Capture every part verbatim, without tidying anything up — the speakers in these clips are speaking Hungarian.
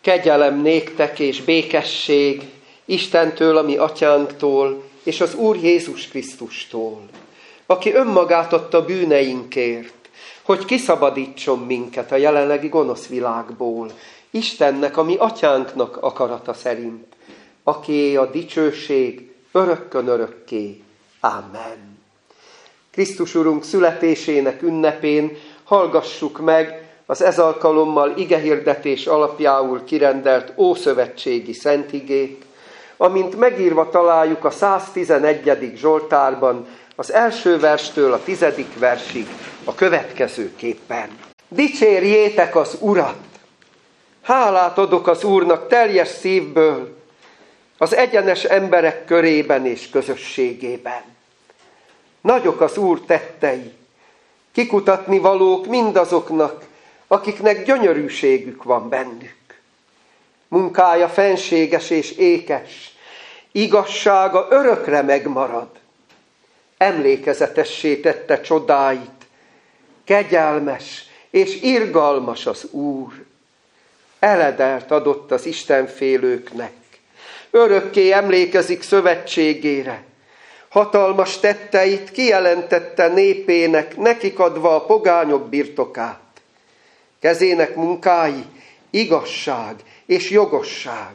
Kegyelem néktek és békesség Istentől, a mi atyánktól, és az Úr Jézus Krisztustól, aki önmagát adta bűneinkért, hogy kiszabadítson minket a jelenlegi gonosz világból, Istennek, a mi atyánknak akarata szerint, akié a dicsőség örökkön örökké. Amen. Krisztus Urunk születésének ünnepén hallgassuk meg az ez alkalommal igehirdetés alapjául kirendelt ószövetségi szentigét, amint megírva találjuk a száztizenegyedik Zsoltárban, az első verstől a tizedik versig a következőképpen. Dicsérjétek az Urat! Hálát adok az Úrnak teljes szívből, az egyenes emberek körében és közösségében. Nagyok az Úr tettei, kikutatni valók mindazoknak, akiknek gyönyörűségük van bennük. Munkája fenséges és ékes, igazsága örökre megmarad. Emlékezetessé tette csodáit, kegyelmes és irgalmas az Úr. Eledelt adott az Istenfélőknek, örökké emlékezik szövetségére. Hatalmas tetteit kijelentette népének, nekik adva a pogányok birtokát. Kezének munkái igazság és jogosság.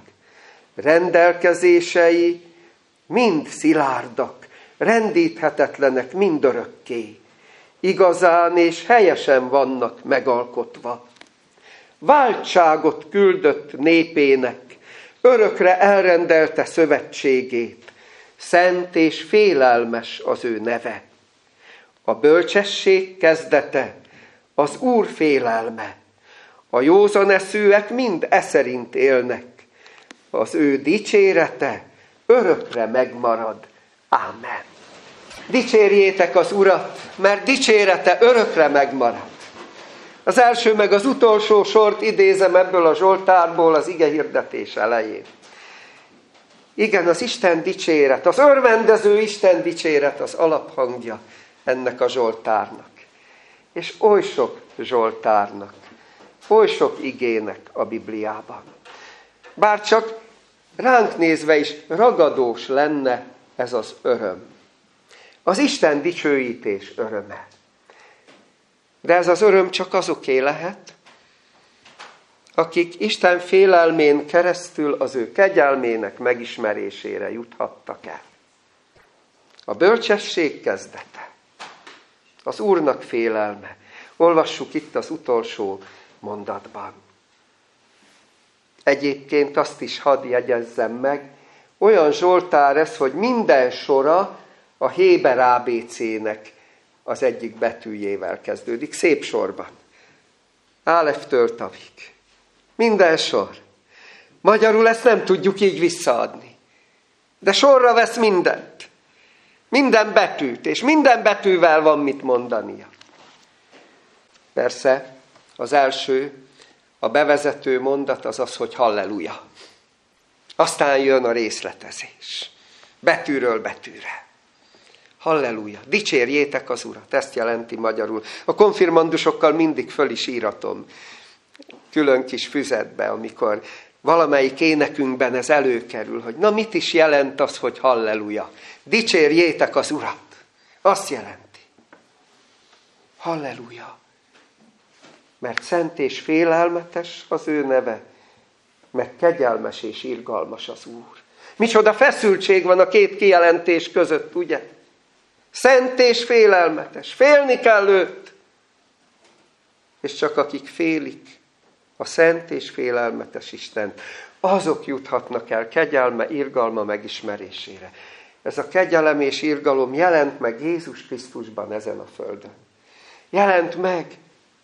Rendelkezései mind szilárdak, rendíthetetlenek mindörökké. Igazán és helyesen vannak megalkotva. Váltságot küldött népének, örökre elrendelte szövetségét. Szent és félelmes az ő neve. A bölcsesség kezdete, az Úr félelme. A józan eszűek mind e szerint élnek. Az ő dicsérete örökre megmarad. Ámen. Dicsérjétek az Urat, mert dicsérete örökre megmarad. Az első meg az utolsó sort idézem ebből a Zsoltárból az igehirdetés elején. Igen, az Isten dicséret, az örvendező Isten dicséret az alaphangja ennek a Zsoltárnak. És oly sok Zsoltárnak, oly sok igének a Bibliában. Bár csak ránk nézve is ragadós lenne ez az öröm. Az Isten dicsőítés öröme. De ez az öröm csak azoké lehet, akik Isten félelmén keresztül az ő kegyelmének megismerésére juthattak el. A bölcsesség kezdete, az Úrnak félelme. Olvassuk itt az utolsó mondatban. Egyébként azt is hadd jegyezzem meg, olyan Zsoltár ez, hogy minden sora a Héber á bé cének az egyik betűjével kezdődik, szép sorban. Áleftől tavig. Minden sor. Magyarul ezt nem tudjuk így visszaadni. De sorra vesz mindent. Minden betűt, és minden betűvel van mit mondania. Persze, az első, a bevezető mondat az az, hogy halleluja. Aztán jön a részletezés. Betűről betűre. Halleluja. Dicsérjétek az Urat. Ezt jelenti magyarul. A konfirmandusokkal mindig föl is íratom. Külön kis füzetbe, amikor valamelyik énekünkben ez előkerül, hogy na mit is jelent az, hogy halleluja. Dicsérjétek az Urat. Azt jelenti. Halleluja. Mert szent és félelmetes az ő neve, meg kegyelmes és irgalmas az Úr. Micsoda feszültség van a két kijelentés között, ugye? Szent és félelmetes. Félni kell őt. És csak akik félik a szent és félelmetes Istent, azok juthatnak el kegyelme, irgalma megismerésére. Ez a kegyelem és irgalom jelent meg Jézus Krisztusban ezen a földön. Jelent meg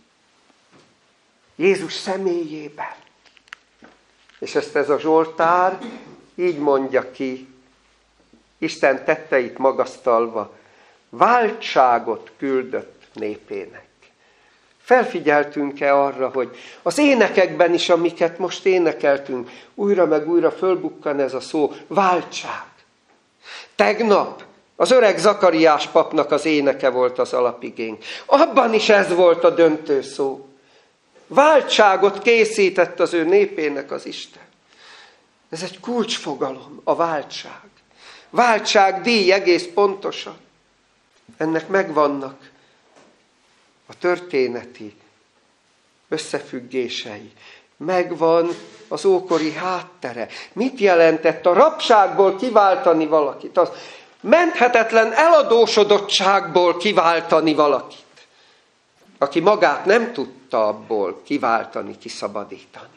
Jézus személyében. És ezt ez a Zsoltár így mondja ki, Isten tetteit magasztalva, váltságot küldött népének. Felfigyeltünk-e arra, hogy az énekekben is, amiket most énekeltünk, újra meg újra fölbukkan ez a szó, váltság. Tegnap az öreg Zakariás papnak az éneke volt az alapigénk. Abban is ez volt a döntő szó. Váltságot készített az ő népének az Isten. Ez egy kulcsfogalom, a váltság. Váltságdíj egész pontosan. Ennek megvannak a történeti összefüggései. Megvan az ókori háttere. Mit jelentett a rabságból kiváltani valakit? Az menthetetlen eladósodottságból kiváltani valakit, aki magát nem tudta abból kiváltani, kiszabadítani.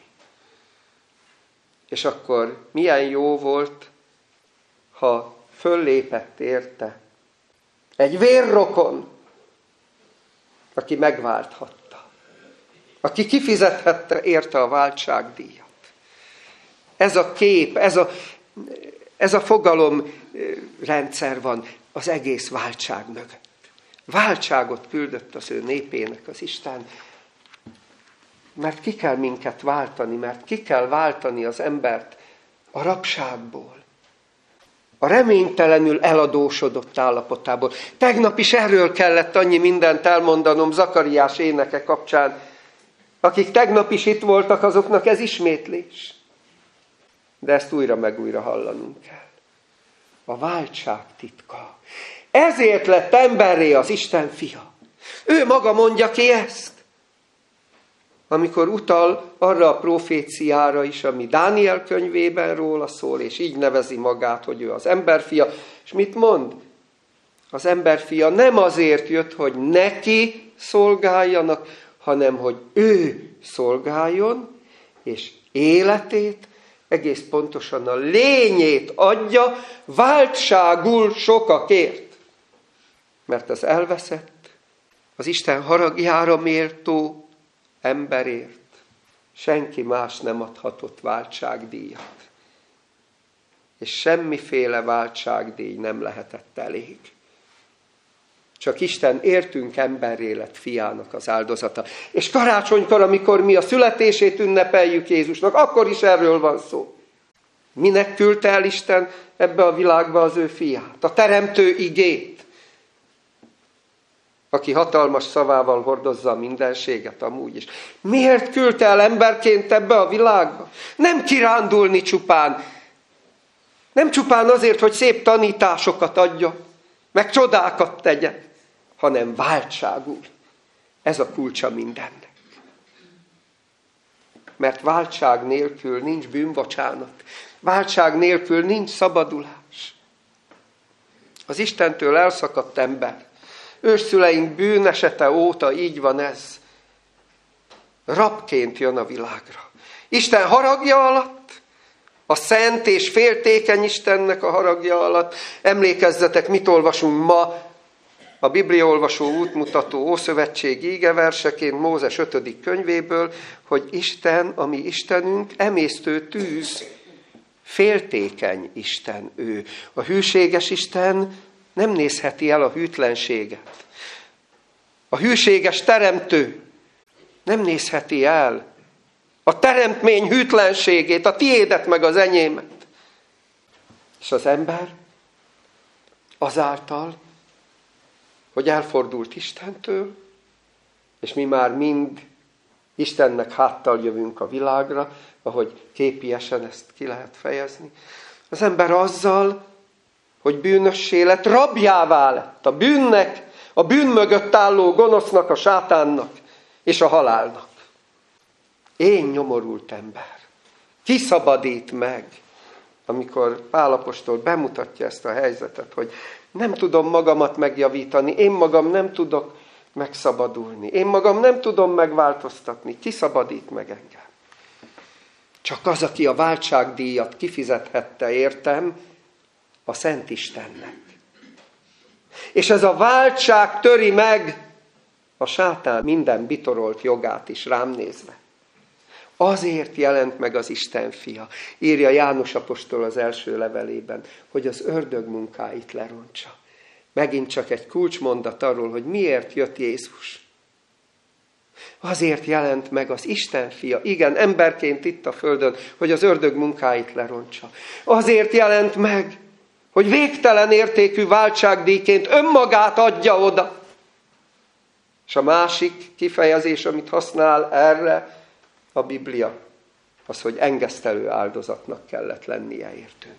És akkor milyen jó volt, ha föllépett érte egy vérrokon, aki megválthatta, aki kifizethette érte a váltságdíjat. Ez a kép, ez a, ez a fogalomrendszer van az egész váltság mögött. Váltságot küldött az ő népének az Isten, mert ki kell minket váltani, mert ki kell váltani az embert a rabságból, a reménytelenül eladósodott állapotából. Tegnap is erről kellett annyi mindent elmondanom Zakariás éneke kapcsán. Akik tegnap is itt voltak, azoknak ez ismétlés. De ezt újra meg újra hallanunk kell. A váltság titka. Ezért lett emberré az Isten fia. Ő maga mondja ki ezt. Amikor utal arra a proféciára is, ami Dániel könyvében róla szól, és így nevezi magát, hogy ő az emberfia. És mit mond? Az emberfia nem azért jött, hogy neki szolgáljanak, hanem hogy ő szolgáljon, és életét, egész pontosan a lényét adja váltságul sokakért. Mert az elveszett, az Isten haragjára méltó emberért senki más nem adhatott váltságdíjat. És semmiféle váltságdíj nem lehetett elég. Csak Isten értünk emberré lett fiának az áldozata. És karácsonykor, amikor mi a születését ünnepeljük Jézusnak, akkor is erről van szó. Minek küldte el Isten ebbe a világba az ő fiát? A teremtő igét, aki hatalmas szavával hordozza a mindenséget amúgy is. Miért küldte el emberként ebbe a világba? Nem kirándulni csupán. Nem csupán azért, hogy szép tanításokat adja, meg csodákat tegyen, hanem váltságul. Ez a kulcsa mindennek. Mert váltság nélkül nincs bűnbocsánat. Váltság nélkül nincs szabadulás. Az Istentől elszakadt ember, ősszüleink bűnesete óta így van ez. Rabként jön a világra. Isten haragja alatt, a szent és féltékeny Istennek a haragja alatt. Emlékezzetek, mit olvasunk ma a Bibliaolvasó útmutató Ószövetségi ígeverseként Mózes ötödik könyvéből, hogy Isten, ami Istenünk, emésztő tűz, féltékeny Isten ő. A hűséges Isten nem nézheti el a hűtlenséget. A hűséges teremtő nem nézheti el a teremtmény hűtlenségét, a tiédet meg az enyémet. És az ember azáltal, hogy elfordult Istentől, és mi már mind Istennek háttal jövünk a világra, ahogy képiesen ezt ki lehet fejezni. Az ember azzal, hogy bűnössé lett, rabjává lett a bűnnek, a bűn mögött álló gonosznak, a sátánnak és a halálnak. Én nyomorult ember. Ki szabadít meg, amikor Pál apostol bemutatja ezt a helyzetet, hogy nem tudom magamat megjavítani, én magam nem tudok megszabadulni, én magam nem tudom megváltoztatni. Ki szabadít meg engem? Csak az, aki a váltságdíjat kifizethette értem, a Szent Istennek. És ez a váltság töri meg a sátán minden bitorolt jogát is rám nézve. Azért jelent meg az Isten fia, írja János apostol az első levelében, hogy az ördög munkáit lerontsa. Megint csak egy kulcsmondat arról, hogy miért jött Jézus. Azért jelent meg az Isten fia, igen, emberként itt a földön, hogy az ördög munkáit lerontsa. Azért jelent meg, hogy végtelen értékű váltságdíjként önmagát adja oda. És a másik kifejezés, amit használ erre a Biblia, az, hogy engesztelő áldozatnak kellett lennie értünk.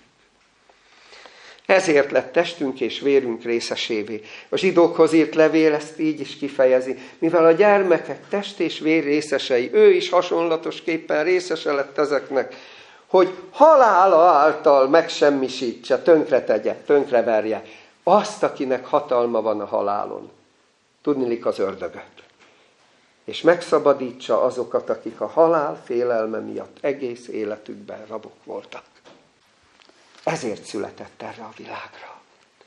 Ezért lett testünk és vérünk részesévé. A zsidókhoz írt levél ezt így is kifejezi. Mivel a gyermekek test és vér részesei, ő is hasonlatosképpen részese lett ezeknek, hogy halála által megsemmisítse, tönkretegye, tönkreverje azt, akinek hatalma van a halálon. Tudniillik az ördögöt. És megszabadítsa azokat, akik a halál félelme miatt egész életükben rabok voltak. Ezért született erre a világra.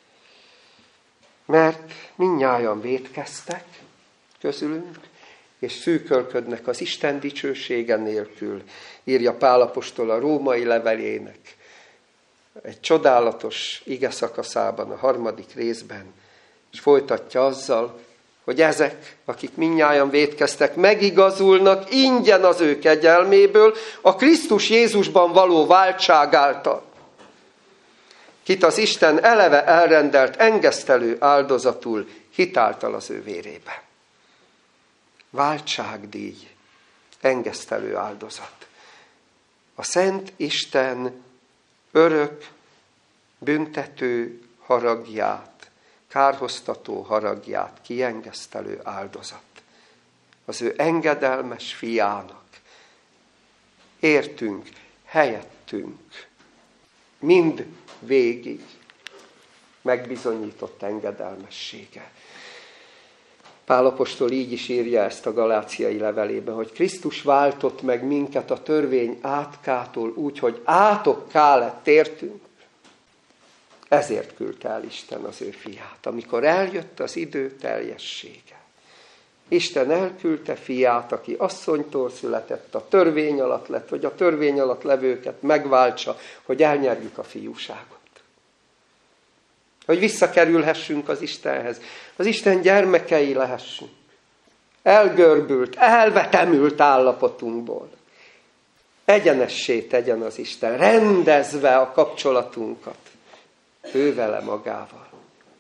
Mert mindnyájan vétkeztek közülünk, és szűkölködnek az Isten dicsősége nélkül, írja Pál apostol a római levelének egy csodálatos ige szakaszában, a harmadik részben, és folytatja azzal, hogy ezek, akik mindnyájan vétkeztek, megigazulnak ingyen az ő kegyelméből, a Krisztus Jézusban való váltság által, kit az Isten eleve elrendelt engesztelő áldozatul hitáltal az ő vérébe. Váltságdíj, engesztelő áldozat. A Szent Isten örök, büntető haragját, kárhoztató haragját kiengesztelő áldozat. Az ő engedelmes fiának értünk, helyettünk, mind végig megbizonyított engedelmessége. Pál apostol így is írja ezt a galáciai levelében, hogy Krisztus váltott meg minket a törvény átkától úgy, hogy átokká lett értünk. Ezért küldte el Isten az ő fiát, amikor eljött az idő teljessége. Isten elküldte fiát, aki asszonytól született, a törvény alatt lett, hogy a törvény alatt levőket megváltsa, hogy elnyerjük a fiúságot. Hogy visszakerülhessünk az Istenhez, az Isten gyermekei lehessünk. Elgörbült, elvetemült állapotunkból. Egyenessé tegyen az Isten, rendezve a kapcsolatunkat ő vele magával.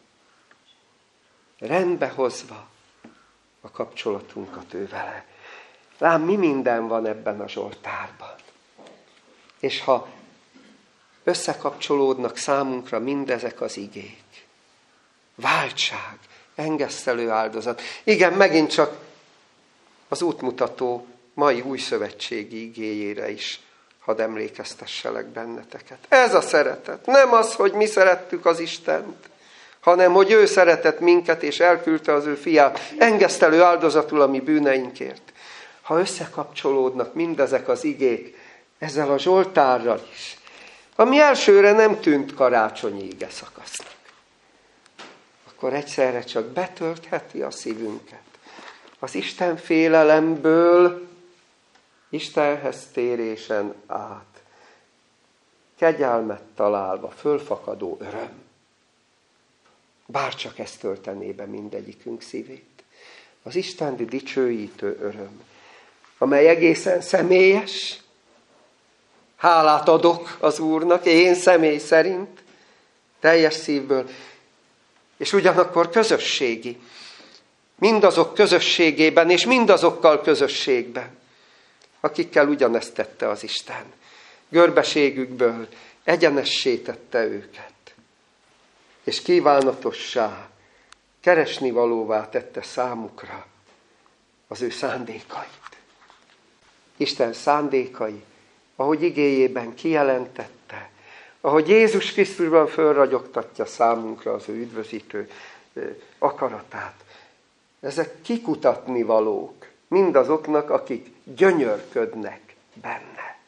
Rendbehozva a kapcsolatunkat ő vele. Lám, mi minden van ebben a Zsoltárban. És ha összekapcsolódnak számunkra mindezek az igék, váltság, engesztelő áldozat. Igen, megint csak az útmutató mai újszövetségi igéjére is hadd emlékeztesselek benneteket. Ez a szeretet. Nem az, hogy mi szerettük az Istent, hanem hogy ő szeretett minket, és elküldte az ő fiát engesztelő áldozatul a mi bűneinkért. Ha összekapcsolódnak mindezek az igék ezzel a Zsoltárral is, ami elsőre nem tűnt karácsonyi ige szakasznak, akkor egyszerre csak betöltheti a szívünket. Az Isten félelemből Istenhez térésen át, kegyelmet találva, fölfakadó öröm. Bárcsak ezt töltené be mindegyikünk szívét. Az Isten dicsőítő öröm, amely egészen személyes. Hálát adok az Úrnak, én személy szerint, teljes szívből, és ugyanakkor közösségi. Mindazok közösségében, és mindazokkal közösségben, akikkel ugyanezt tette az Isten. Görbeségükből egyenessé tette őket, és kívánatossá, keresni valóvá tette számukra az ő szándékait. Isten szándékai, ahogy igéjében kijelentette, ahogy Jézus Krisztusban fölragyogtatja számunkra az ő üdvözítő akaratát. Ezek kikutatni valók mindazoknak, akik gyönyörködnek benne.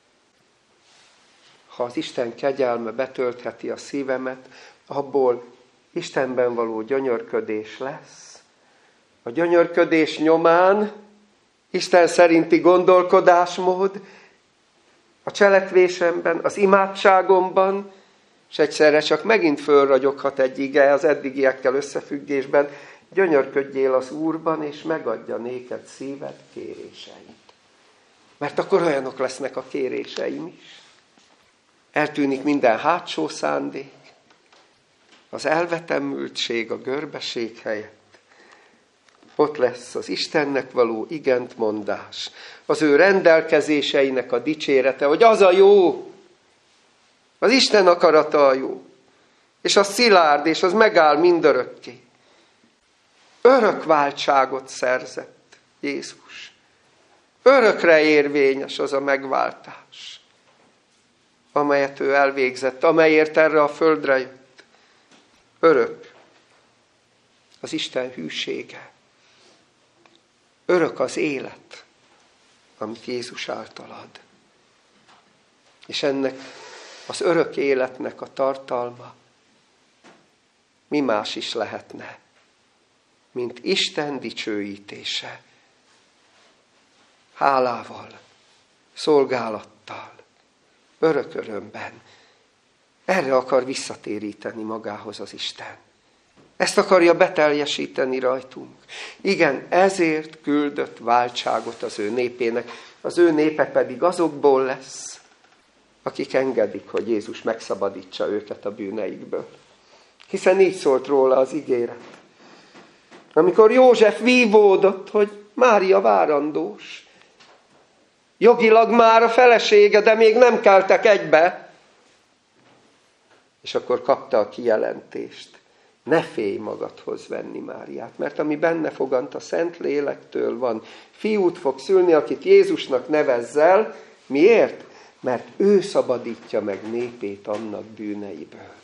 Ha az Isten kegyelme betöltheti a szívemet, abból Istenben való gyönyörködés lesz. A gyönyörködés nyomán Isten szerinti gondolkodásmód, a cselekvésemben, az imádságomban, és egyszerre csak megint fölragyoghat egy ige az eddigiekkel összefüggésben, gyönyörködjél az Úrban, és megadja néked szíved kéréseit. Mert akkor olyanok lesznek a kéréseim is. Eltűnik minden hátsó szándék, az elvetemültség, a görbeség helyett. Ott lesz az Istennek való igent mondás, az ő rendelkezéseinek a dicsérete, hogy az a jó, az Isten akarata a jó, és az szilárd, és az megáll mindörökké. Örök váltságot szerzett Jézus. Örökre érvényes az a megváltás, amelyet ő elvégzett, amelyért erre a földre jött. Örök az Isten hűsége. Örök az élet, amit Jézus által ad. És ennek az örök életnek a tartalma mi más is lehetne, mint Isten dicsőítése. Hálával, szolgálattal, örök örömben. Erre akar visszatéríteni magához az Isten. Ezt akarja beteljesíteni rajtunk. Igen, ezért küldött váltságot az ő népének. Az ő népe pedig azokból lesz, akik engedik, hogy Jézus megszabadítsa őket a bűneikből. Hiszen így szólt róla az ígéret. Amikor József vívódott, hogy Mária várandós. Jogilag már a felesége, de még nem keltek egybe. És akkor kapta a kijelentést. Ne félj magadhoz venni Máriát, mert ami benne fogant a Szent Lélektől van. Fiút fog szülni, akit Jézusnak nevezzel. Miért? Mert ő szabadítja meg népét annak bűneiből.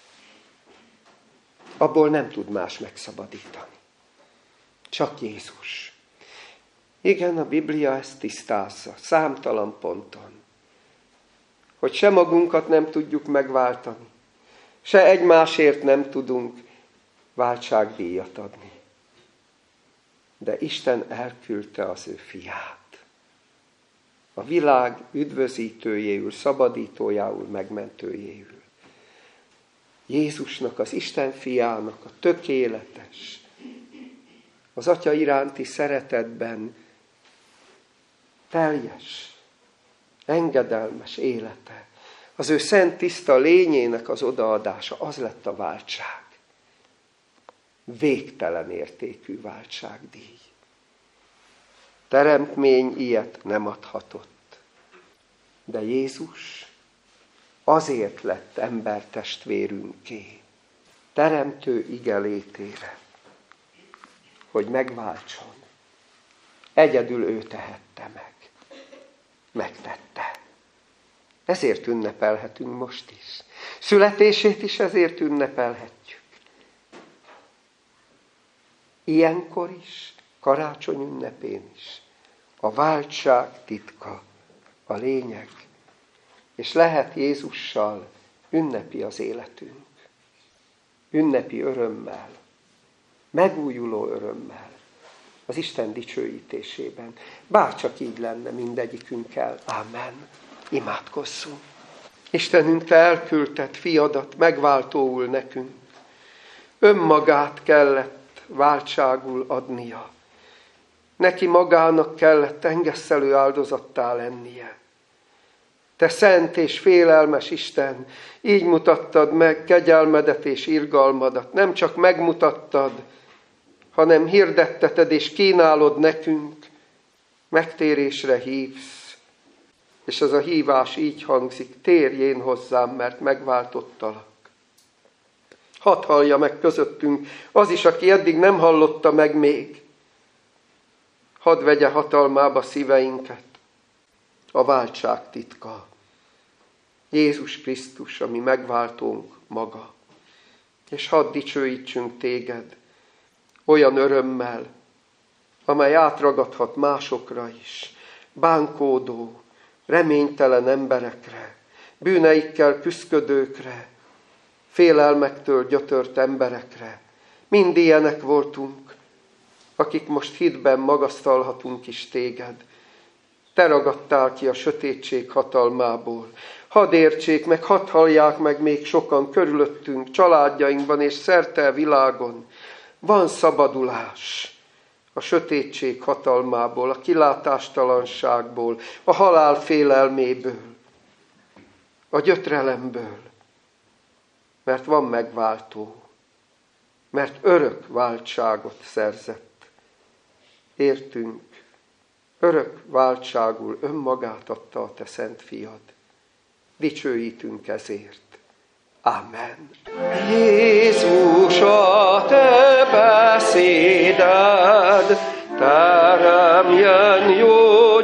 Abból nem tud más megszabadítani. Csak Jézus. Igen, a Biblia ezt tisztázza, számtalan ponton. Hogy se magunkat nem tudjuk megváltani, se egymásért nem tudunk váltságdíjat adni. De Isten elküldte az ő fiát. A világ üdvözítőjéül, szabadítójául, megmentőjéül. Jézusnak, az Isten fiának a tökéletes, az Atya iránti szeretetben teljes, engedelmes élete, az ő szent tiszta lényének az odaadása, az lett a váltság. Végtelen értékű váltságdíj. Teremtmény ilyet nem adhatott. De Jézus azért lett embertestvérünké, teremtő ige létére, hogy megváltson. Egyedül ő tehette meg. Megtette. Ezért ünnepelhetünk most is. Születését is ezért ünnepelhetjük. Ilyenkor is, karácsony ünnepén is. A váltság titka, a lényeg. És lehet Jézussal ünnepi az életünk. Ünnepi örömmel. Megújuló örömmel. Az Isten dicsőítésében. Bárcsak így lenne mindegyikünkkel. Amen. Imádkozzunk. Istenünk, te elküldted fiadat megváltóul nekünk. Önmagát kellett váltságul adnia. Neki magának kellett engesszelő áldozattá lennie. Te szent és félelmes Isten, így mutattad meg kegyelmedet és irgalmadat. Nem csak megmutattad, hanem hirdetteted és kínálod nekünk, megtérésre hívsz. És ez a hívás így hangzik, térj én hozzám, mert megváltottalak. Hadd hallja meg közöttünk az is, aki eddig nem hallotta meg még. Hadd vegye hatalmába szíveinket a váltság titka. Jézus Krisztus, ami megváltónk maga. És hadd dicsőítsünk téged olyan örömmel, amely átragadhat másokra is, bánkódó, reménytelen emberekre, bűneikkel küszködőkre, félelmektől gyötört emberekre. Mind ilyenek voltunk, akik most hitben magasztalhatunk is téged. Te ragadtál ki a sötétség hatalmából. Hadd értsék meg, hadd hallják meg még sokan körülöttünk, családjainkban és szerte a világon. Van szabadulás a sötétség hatalmából, a kilátástalanságból, a halál félelméből, a gyötrelemből. Mert van megváltó, mert örök váltságot szerzett értünk örök váltságul önmagát adta a te szent fiad. Dicsőítünk ezért. Amen. Jézus, a te beszéded teremjen jó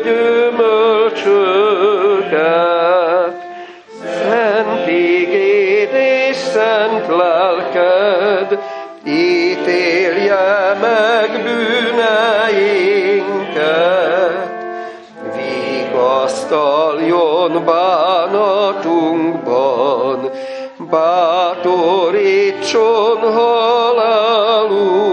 gyümölcsöket. Szent igéd és szent lelked ítélje meg bűneinket. Vigasztaljon bánatunkban, bátorítson halálunk.